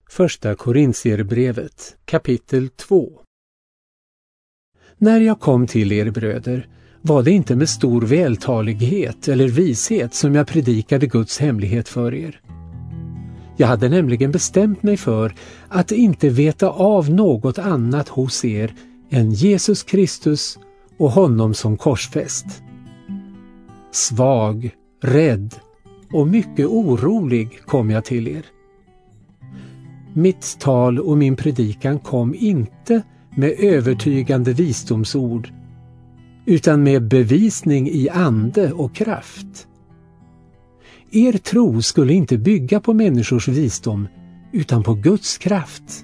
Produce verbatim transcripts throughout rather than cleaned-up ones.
Första Korintierbrevet, kapitel två. När jag kom till er bröder var det inte med stor vältalighet eller vishet som jag predikade Guds hemlighet för er. Jag hade nämligen bestämt mig för att inte veta av något annat hos er än Jesus Kristus och honom som korsfäst. Svag, rädd och mycket orolig kom jag till er. Mitt tal och min predikan kom inte med övertygande visdomsord, utan med bevisning i ande och kraft. Er tro skulle inte bygga på människors visdom, utan på Guds kraft.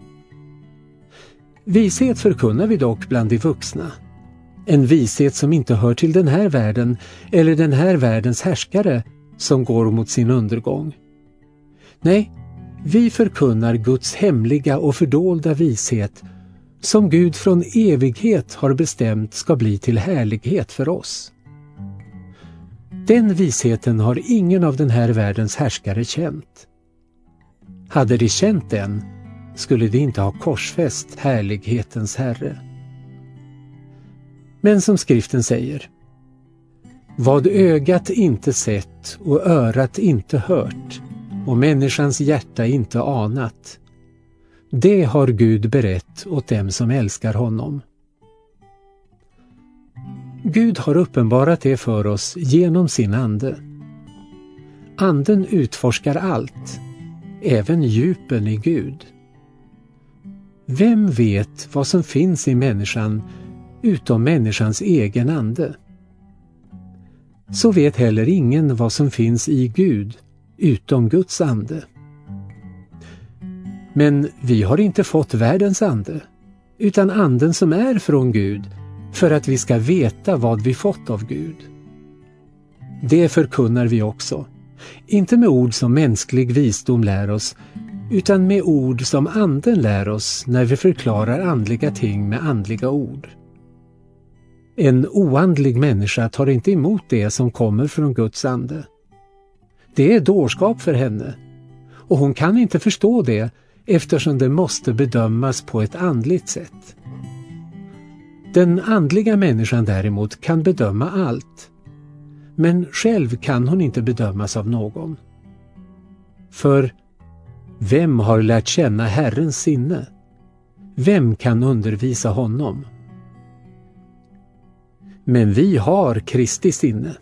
Vishet förkunnar vi dock bland de vuxna. En vishet som inte hör till den här världen eller den här världens härskare som går mot sin undergång. Nej, vi förkunnar Guds hemliga och fördolda vishet som Gud från evighet har bestämt ska bli till härlighet för oss. Den visheten har ingen av den här världens härskare känt. Hade de känt den skulle de inte ha korsfäst härlighetens Herre. Men som skriften säger: vad ögat inte sett och örat inte hört och människans hjärta inte anat, det har Gud berett åt dem som älskar honom. Gud har uppenbarat det för oss genom sin ande. Anden utforskar allt, även djupen i Gud. Vem vet vad som finns i människan utom människans egen ande? Så vet heller ingen vad som finns i Gud utom Guds ande. Men vi har inte fått världens ande, utan anden som är från Gud, för att vi ska veta vad vi fått av Gud. Det förkunnar vi också, inte med ord som mänsklig visdom lär oss, utan med ord som anden lär oss när vi förklarar andliga ting med andliga ord. En oandlig människa tar inte emot det som kommer från Guds ande. Det är dårskap för henne, och hon kan inte förstå det eftersom det måste bedömas på ett andligt sätt. Den andliga människan däremot kan bedöma allt, men själv kan hon inte bedömas av någon. För vem har lärt känna Herrens sinne? Vem kan undervisa honom? Men vi har Kristi sinne.